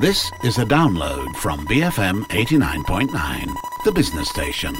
This is a download from BFM 89.9, the business station.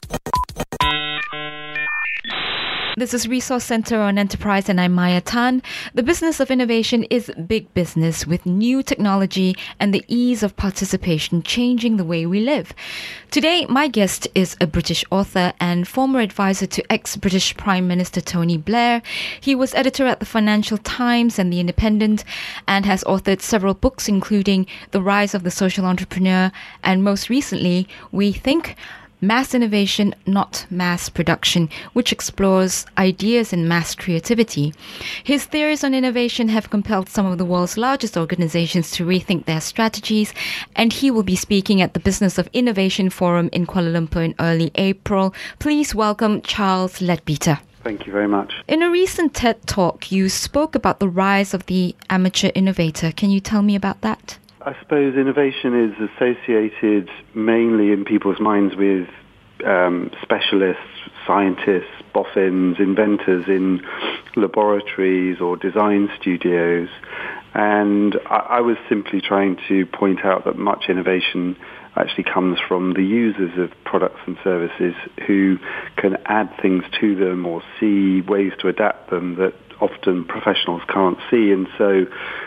This is Resource Centre on Enterprise, and I'm Maya Tan. The business of innovation is big business, with new technology and the ease of participation changing the way we live. Today, my guest is a British author and former advisor to ex-British Prime Minister Tony Blair. He was editor at the Financial Times and The Independent and has authored several books, including The Rise of the Social Entrepreneur and, most recently, We Think, Mass Innovation, Not Mass Production, which explores ideas in mass creativity. His theories on innovation have compelled some of the world's largest organizations to rethink their strategies, and he will be speaking at the Business of Innovation Forum in Kuala Lumpur in early April. Please welcome Charles Leadbeater. Thank you very much. In a recent TED Talk, you spoke about the rise of the amateur innovator. Can you tell me about that? I suppose innovation is associated mainly in people's minds with specialists, scientists, boffins, inventors in laboratories or design studios. And I was simply trying to point out that much innovation actually comes from the users of products and services who can add things to them or see ways to adapt them that often professionals can't see. And so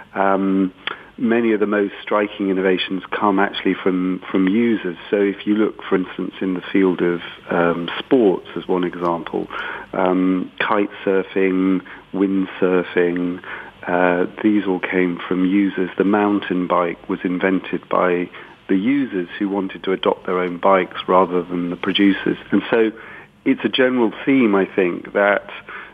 many of the most striking innovations come actually from users. So if you look, for instance, in the field of sports as one example, kite surfing, windsurfing, these all came from users. The mountain bike was invented by the users who wanted to adopt their own bikes rather than the producers. And so it's a general theme, I think, that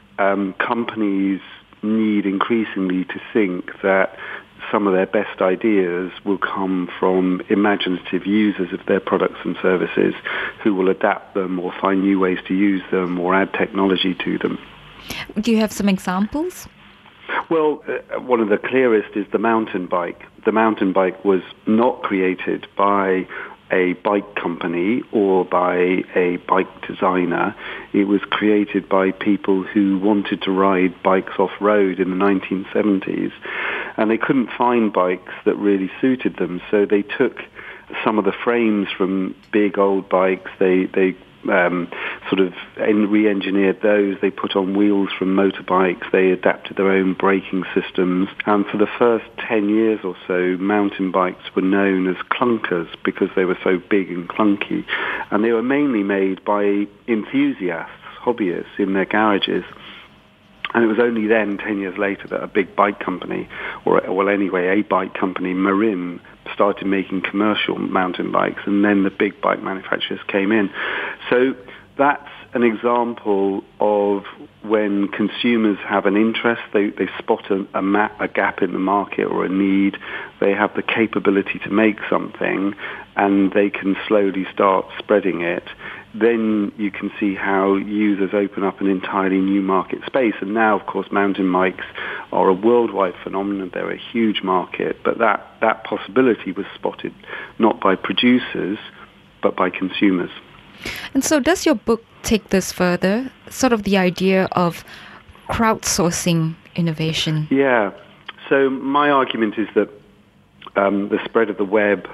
companies need increasingly to think that some of their best ideas will come from imaginative users of their products and services who will adapt them or find new ways to use them or add technology to them. Do you have some examples? Well, one of the clearest is the mountain bike. The mountain bike was not created by a bike company or by a bike designer. It was created by people who wanted to ride bikes off-road in the 1970s, and they couldn't find bikes that really suited them, so they took some of the frames from big old bikes, they sort of re-engineered those, they put on wheels from motorbikes, they adapted their own braking systems, and for the first 10 years or so, mountain bikes were known as clunkers because they were so big and clunky, and they were mainly made by enthusiasts, hobbyists in their garages. And it was only then, 10 years later, that a big bike company, a bike company, Marin, started making commercial mountain bikes, and then the big bike manufacturers came in. So that's an example of when consumers have an interest, they spot a gap in the market or a need, they have the capability to make something, and they can slowly start spreading it. Then you can see how users open up an entirely new market space. And now, of course, mountain bikes are a worldwide phenomenon. They're a huge market. But that possibility was spotted not by producers, but by consumers. And so does your book take this further, sort of the idea of crowdsourcing innovation? Yeah. So my argument is that the spread of the web,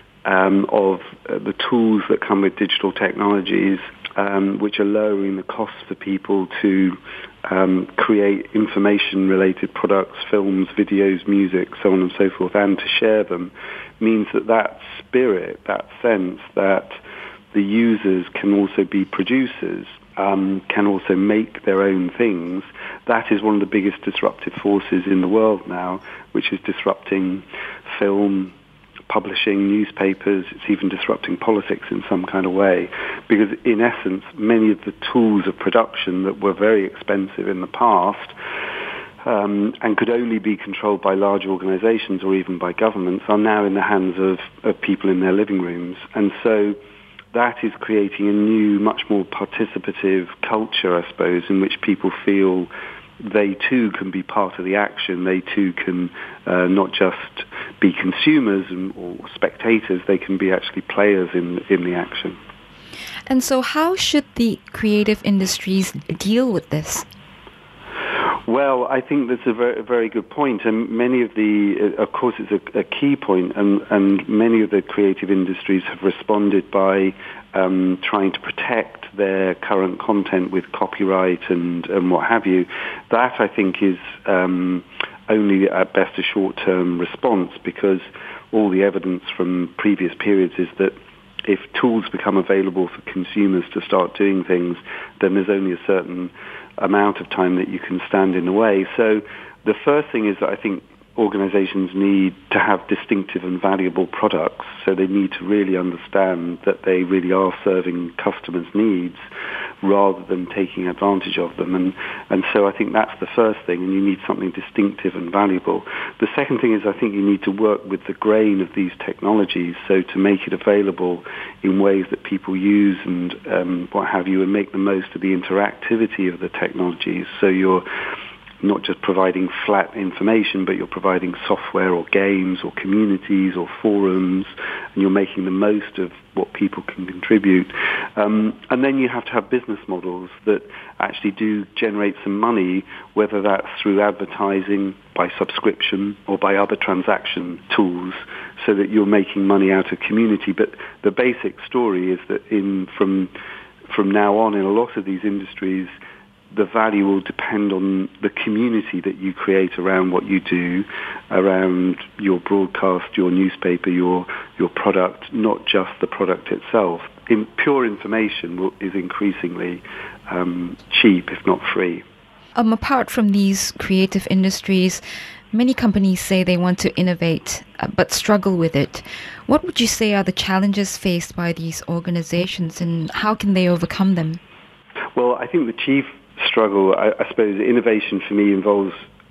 of the tools that come with digital technologies, which are lowering the costs for people to create information-related products, films, videos, music, so on and so forth, and to share them, means that spirit, that sense that the users can also be producers, can also make their own things, that is one of the biggest disruptive forces in the world now, which is disrupting film, publishing, newspapers. It's even disrupting politics in some kind of way, because in essence many of the tools of production that were very expensive in the past and could only be controlled by large organizations or even by governments are now in the hands of people in their living rooms. And so that is creating a new, much more participative culture, I suppose, in which people feel they too can be part of the action. They too can not just be consumers or spectators, they can be actually players in the action. And so how should the creative industries deal with this? Well, I think that's a very good point, and many of of course, it's a key point, and many of the creative industries have responded by trying to protect their current content with copyright and what have you. That, I think, is only at best a short-term response, because all the evidence from previous periods is that if tools become available for consumers to start doing things, then there's only a certain amount of time that you can stand in the way. So the first thing is that I think organizations need to have distinctive and valuable products, so they need to really understand that they really are serving customers' needs rather than taking advantage of them. And so I think that's the first thing, and you need something distinctive and valuable. The second thing is I think you need to work with the grain of these technologies, so to make it available in ways that people use and what have you, and make the most of the interactivity of the technologies. So you're not just providing flat information, but you're providing software or games or communities or forums, and you're making the most of what people can contribute. And then you have to have business models that actually do generate some money, whether that's through advertising, by subscription, or by other transaction tools, so that you're making money out of community. But the basic story is that from now on in a lot of these industries, the value will depend on the community that you create around what you do, around your broadcast, your newspaper, your product, not just the product itself. Pure information is increasingly cheap, if not free. Apart from these creative industries, many companies say they want to innovate, but struggle with it. What would you say are the challenges faced by these organizations, and how can they overcome them? Well, I think the chief struggle, I suppose, innovation for me involves,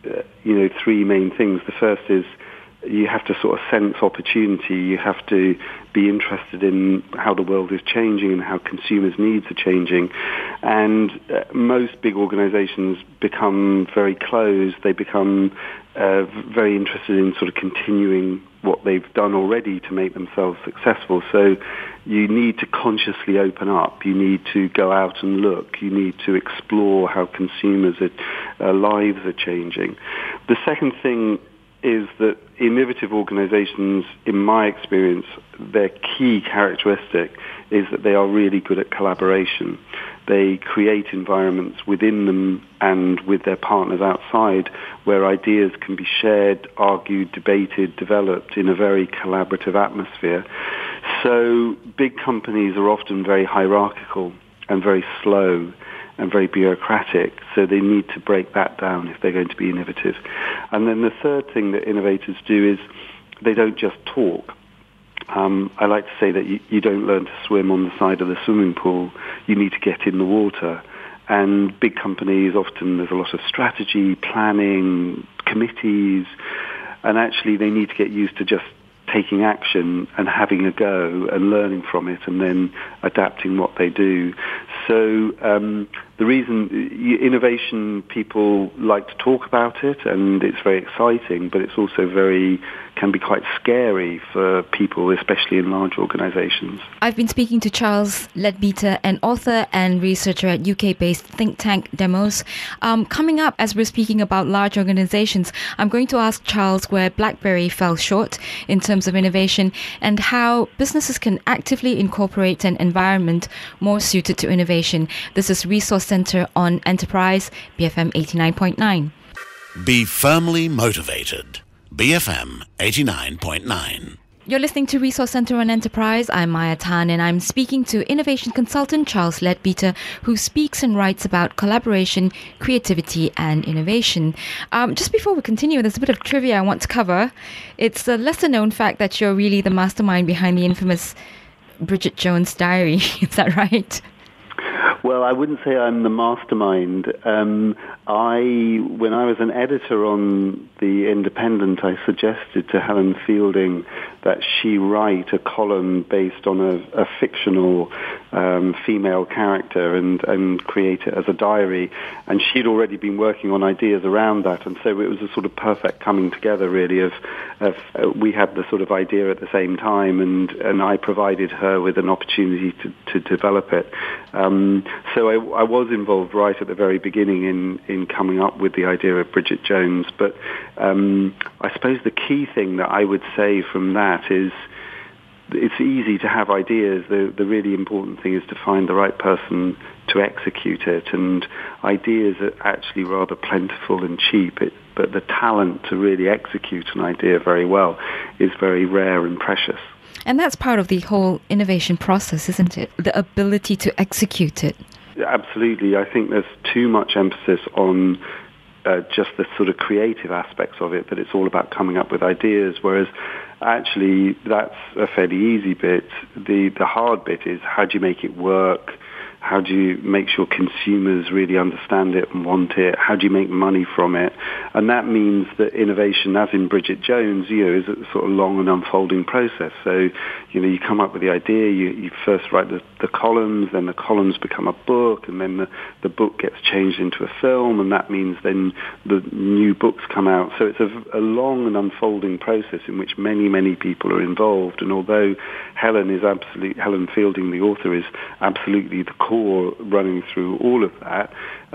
three main things. The first is you have to sort of sense opportunity. You have to be interested in how the world is changing and how consumers' needs are changing. And most big organizations become very closed. They become very interested in sort of continuing what they've done already to make themselves successful. So you need to consciously open up. You need to go out and look. You need to explore how consumers' lives are changing. The second thing is that innovative organizations, in my experience, their key characteristic is that they are really good at collaboration. They create environments within them and with their partners outside where ideas can be shared, argued, debated, developed in a very collaborative atmosphere. So big companies are often very hierarchical and very slow and very bureaucratic, so they need to break that down if they're going to be innovative. And then the third thing that innovators do is they don't just talk. I like to say that you don't learn to swim on the side of the swimming pool. You need to get in the water. And big companies, often there's a lot of strategy, planning, committees, and actually they need to get used to just taking action and having a go and learning from it and then adapting what they do. So the reason innovation, people like to talk about it and it's very exciting, but it's also can be quite scary for people, especially in large organizations. I've been speaking to Charles Leadbeater, an author and researcher at UK-based think tank Demos. Coming up, as we're speaking about large organizations, I'm going to ask Charles where BlackBerry fell short in terms of innovation and how businesses can actively incorporate an environment more suited to innovation. This is Resource Centre on Enterprise, BFM 89.9. Be firmly motivated. BFM 89.9. You're listening to Resource Centre on Enterprise. I'm Maya Tan, and I'm speaking to innovation consultant Charles Leadbeater, who speaks and writes about collaboration, creativity, and innovation. Just before we continue, there's a bit of trivia I want to cover. It's a lesser-known fact that you're really the mastermind behind the infamous Bridget Jones' Diary. Is that right? Well, I wouldn't say I'm the mastermind. When I was an editor on The Independent, I suggested to Helen Fielding that she write a column based on a fictional female character and create it as a diary. And she'd already been working on ideas around that, and so it was a sort of perfect coming together, really, of we had the sort of idea at the same time, and I provided her with an opportunity to develop it. So I was involved right at the very beginning in coming up with the idea of Bridget Jones. But I suppose the key thing that I would say from that is, it's easy to have ideas. The really important thing is to find the right person to execute it. And ideas are actually rather plentiful and cheap, but the talent to really execute an idea very well is very rare and precious. And that's part of the whole innovation process, isn't it? The ability to execute it. Absolutely. I think there's too much emphasis on just the sort of creative aspects of it, that it's all about coming up with ideas, whereas actually that's a fairly easy bit. The hard bit is, how do you make it work? How do you make sure consumers really understand it and want it? How do you make money from it? And that means that innovation, as in Bridget Jones, is a sort of long and unfolding process. So, you come up with the idea, you first write the columns, then the columns become a book, and then the book gets changed into a film, and that means then the new books come out. So it's a long and unfolding process in which many, many people are involved. And although Helen Fielding, the author, is absolutely the core running through all of that,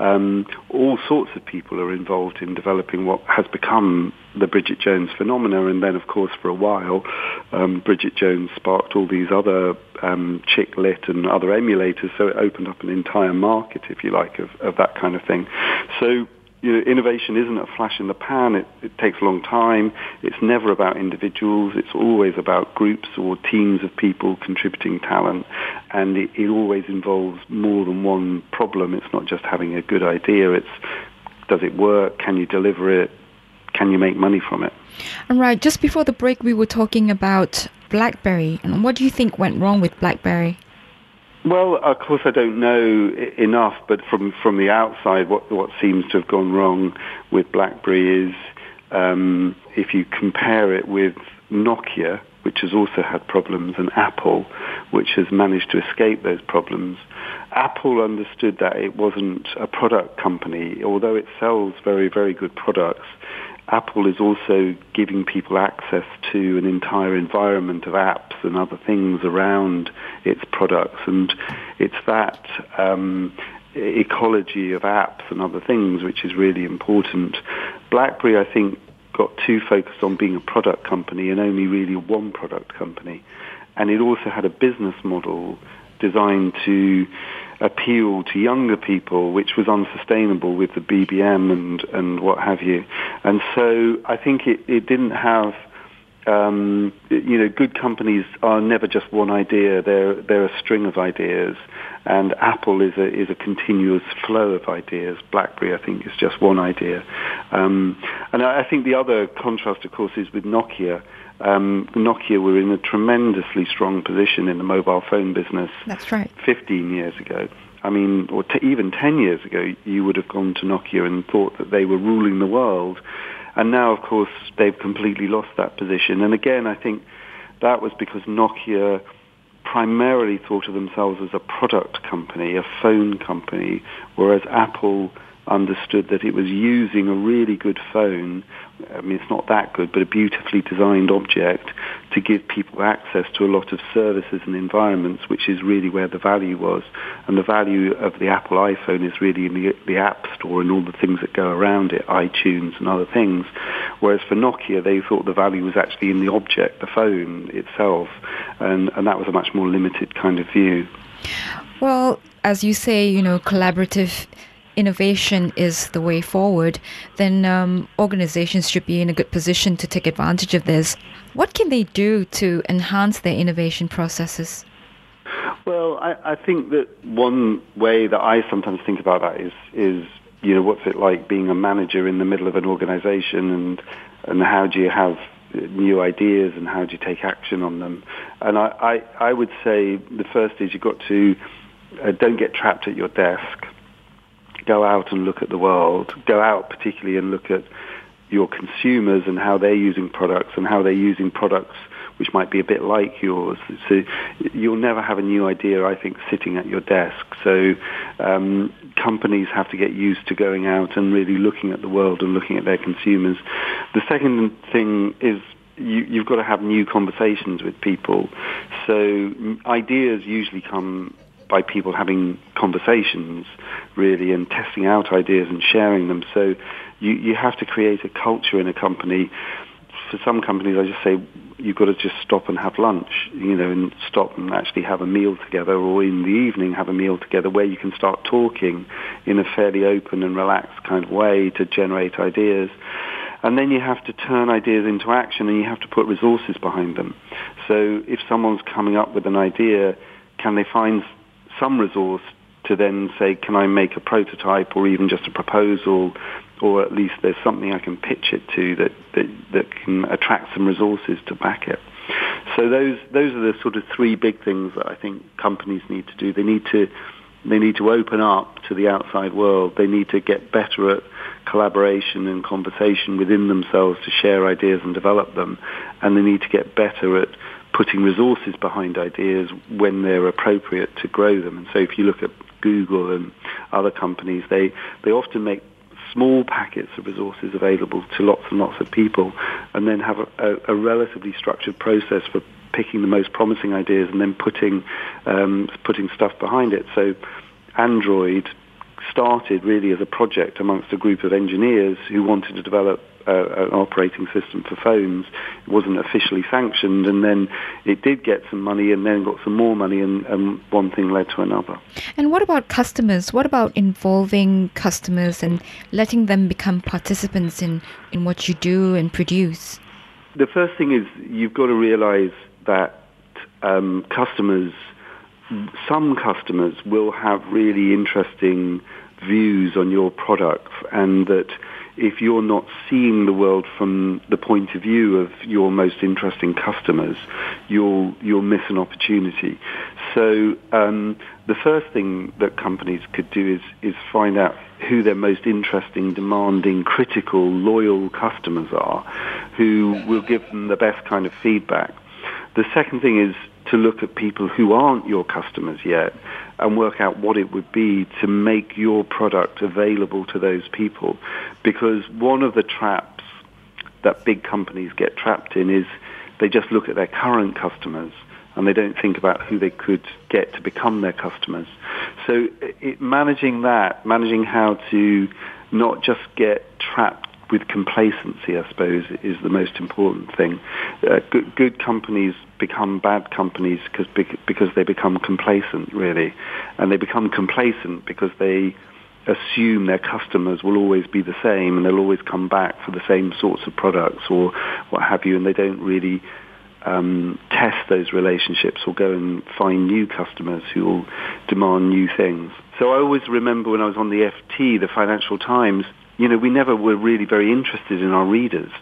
all sorts of people are involved in developing what has become the Bridget Jones phenomena. And then, of course, for a while, Bridget Jones sparked all these other chick lit and other emulators, so it opened up an entire market, if you like, of that kind of thing. So innovation isn't a flash in the pan. It takes a long time. It's never about individuals. It's always about groups or teams of people contributing talent. And it always involves more than one problem. It's not just having a good idea. It's, does it work? Can you deliver it? Can you make money from it? All right. Just before the break, we were talking about BlackBerry. And what do you think went wrong with BlackBerry? Well, of course, I don't know enough, but from the outside, what seems to have gone wrong with BlackBerry is, if you compare it with Nokia, which has also had problems, and Apple, which has managed to escape those problems. Apple understood that it wasn't a product company. Although it sells very, very good products, Apple is also giving people access to an entire environment of apps and other things around its products. And it's that ecology of apps and other things which is really important. BlackBerry, I think, got too focused on being a product company and only really one product company. And it also had a business model designed to appeal to younger people, which was unsustainable with the BBM and what have you. And so I think it didn't have, good companies are never just one idea. They're a string of ideas. And Apple is a continuous flow of ideas. BlackBerry, I think, is just one idea. And I think the other contrast, of course, is with Nokia. Nokia were in a tremendously strong position in the mobile phone business. That's right. 15 years ago. I mean, or even 10 years ago, you would have gone to Nokia and thought that they were ruling the world. And now, of course, they've completely lost that position. And again, I think that was because Nokia primarily thought of themselves as a product company, a phone company, whereas Apple understood that it was using a really good phone, I mean, it's not that good, but a beautifully designed object to give people access to a lot of services and environments, which is really where the value was. And the value of the Apple iPhone is really in the App Store and all the things that go around it, iTunes and other things. Whereas for Nokia, they thought the value was actually in the object, the phone itself. And that was a much more limited kind of view. Well, as you say, collaborative innovation is the way forward, then organizations should be in a good position to take advantage of this. What can they do to enhance their innovation processes? Well, I think that one way that I sometimes think about that is what's it like being a manager in the middle of an organization, and how do you have new ideas and how do you take action on them? And I would say the first is you've got to don't get trapped at your desk. Go out and look at the world. Go out particularly and look at your consumers and how they're using products and how they're using products which might be a bit like yours. So you'll never have a new idea, I think, sitting at your desk. So companies have to get used to going out and really looking at the world and looking at their consumers. The second thing is you've got to have new conversations with people. So ideas usually come by people having conversations, really, and testing out ideas and sharing them. So you have to create a culture in a company. For some companies, I just say you've got to just stop and have lunch, and stop and actually have a meal together, or in the evening have a meal together where you can start talking in a fairly open and relaxed kind of way to generate ideas. And then you have to turn ideas into action, and you have to put resources behind them. So if someone's coming up with an idea, can they find some resource to then say, can I make a prototype or even just a proposal, or at least there's something I can pitch it to that can attract some resources to back it. So those are the sort of three big things that I think companies need to do. They need to open up to the outside world. They need to get better at collaboration and conversation within themselves to share ideas and develop them. And they need to get better at putting resources behind ideas when they're appropriate to grow them. And so if you look at Google and other companies, they often make small packets of resources available to lots and lots of people, and then have a relatively structured process for picking the most promising ideas and then putting stuff behind it. So Android started really as a project amongst a group of engineers who wanted to develop an operating system for phones. It wasn't officially sanctioned, and then it did get some money and then got some more money, and one thing led to another. And what about customers? What about involving customers and letting them become participants in what you do and produce? The first thing is you've got to realize that some customers will have really interesting views on your product, and that if you're not seeing the world from the point of view of your most interesting customers, you'll miss an opportunity. So the first thing that companies could do is find out who their most interesting, demanding, critical, loyal customers are, who will give them the best kind of feedback. The second thing is to look at people who aren't your customers yet and work out what it would be to make your product available to those people. Because one of the traps that big companies get trapped in is they just look at their current customers and they don't think about who they could get to become their customers. So managing how to not just get trapped with complacency, I suppose, is the most important thing. Good companies become bad companies because they become complacent, really. And they become complacent because they assume their customers will always be the same and they'll always come back for the same sorts of products or what have you, and they don't really test those relationships or go and find new customers who will demand new things. So I always remember when I was on the FT, the Financial Times, we never were really very interested in our readers.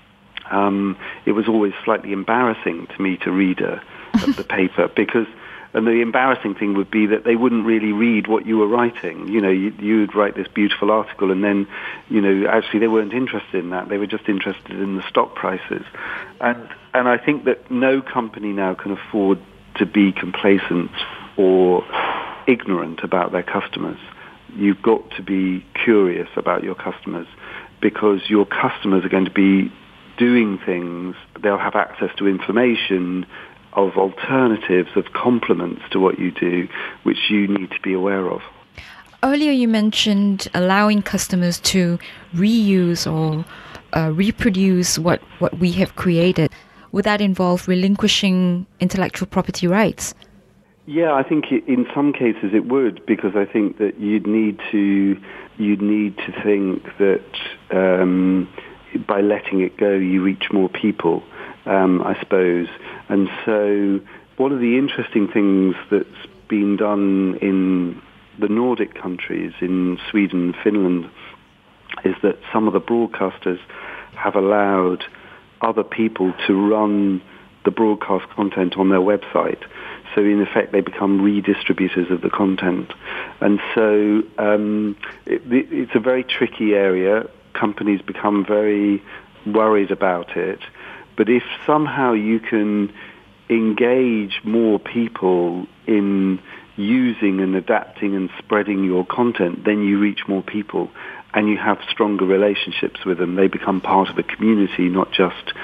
It was always slightly embarrassing to me to read the paper and the embarrassing thing would be that they wouldn't really read what you were writing. You would write this beautiful article and then, actually they weren't interested in that. They were just interested in the stock prices. And I think that no company now can afford to be complacent or ignorant about their customers. You've got to be curious about your customers, because your customers are going to be doing things. They'll have access to information of alternatives, of complements to what you do, which you need to be aware of. Earlier you mentioned allowing customers to reuse or reproduce what we have created. Would that involve relinquishing intellectual property rights? Yeah, I think in some cases it would, because I think that you'd need to think that by letting it go, you reach more people, I suppose. And so one of the interesting things that's been done in the Nordic countries, in Sweden and Finland, is that some of the broadcasters have allowed other people to run the broadcast content on their website. So in effect, they become redistributors of the content. And so it's a very tricky area. Companies become very worried about it. But if somehow you can engage more people in using and adapting and spreading your content, then you reach more people and you have stronger relationships with them. They become part of a community, not just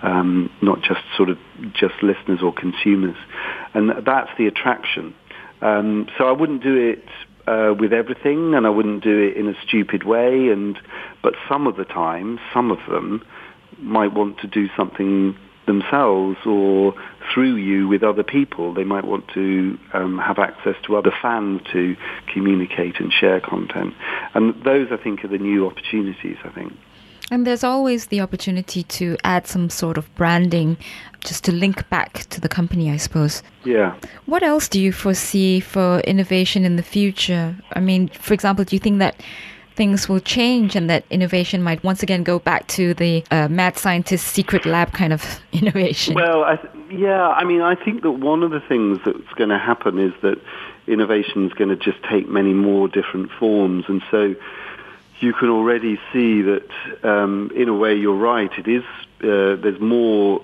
sort of just listeners or consumers. And that's the attraction. So I wouldn't do it with everything, and I wouldn't do it in a stupid way. But some of the time, some of them might want to do something themselves or through you with other people. They might want to have access to other fans to communicate and share content. And those, I think, are the new opportunities, I think. And there's always the opportunity to add some sort of branding just to link back to the company, I suppose. Yeah. What else do you foresee for innovation in the future? I mean, for example, do you think that things will change and that innovation might once again go back to the mad scientist's secret lab kind of innovation? Well, I think that one of the things that's going to happen is that innovation is going to just take many more different forms. And so you can already see that, in a way, you're right. It is, there's more,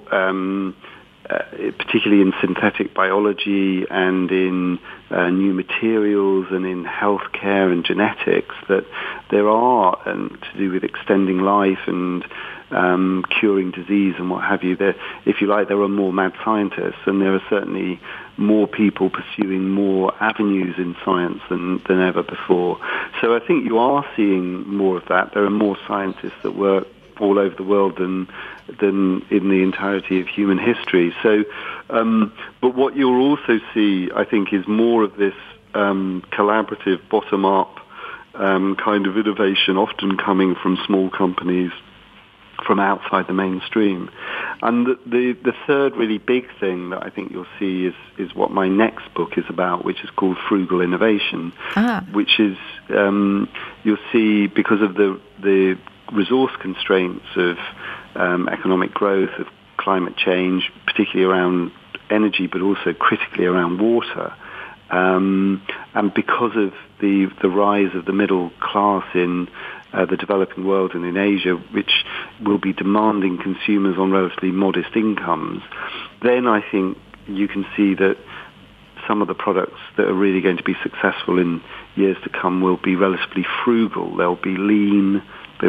particularly in synthetic biology and in new materials and in healthcare and genetics, that there are, to do with extending life and curing disease and what have you. There, if you like, there are more mad scientists, and there are certainly more people pursuing more avenues in science than ever before. So I think you are seeing more of that. There are more scientists that work all over the world than in the entirety of human history. So, but what you'll also see, I think, is more of this collaborative, bottom-up kind of innovation, often coming from small companies from outside the mainstream. And the third really big thing that I think you'll see is what my next book is about, which is called Frugal Innovation, which is, you'll see, because of the resource constraints of economic growth, of climate change, particularly around energy, but also critically around water, and because of the rise of the middle class in the developing world and in Asia, which will be demanding consumers on relatively modest incomes, then I think you can see that some of the products that are really going to be successful in years to come will be relatively frugal. They'll be lean. They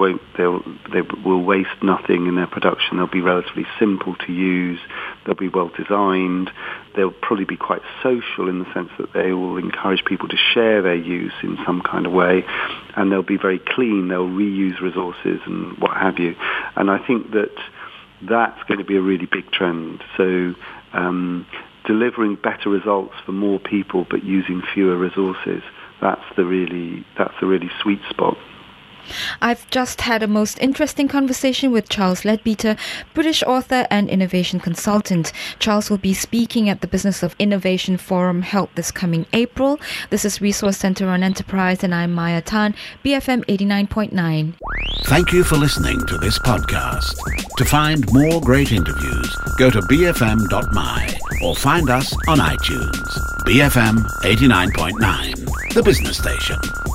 will waste nothing in their production. They'll be relatively simple to use. They'll be well designed. They'll probably be quite social in the sense that they will encourage people to share their use in some kind of way. And they'll be very clean. They'll reuse resources and what have you. And I think that that's going to be a really big trend. So delivering better results for more people but using fewer resources, that's the really sweet spot. I've just had a most interesting conversation with Charles Leadbeater, British author and innovation consultant. Charles will be speaking at the Business of Innovation Forum held this coming April. This is Resource Centre on Enterprise, and I'm Maya Tan, BFM 89.9. Thank you for listening to this podcast. To find more great interviews, go to bfm.my or find us on iTunes. BFM 89.9, the business station.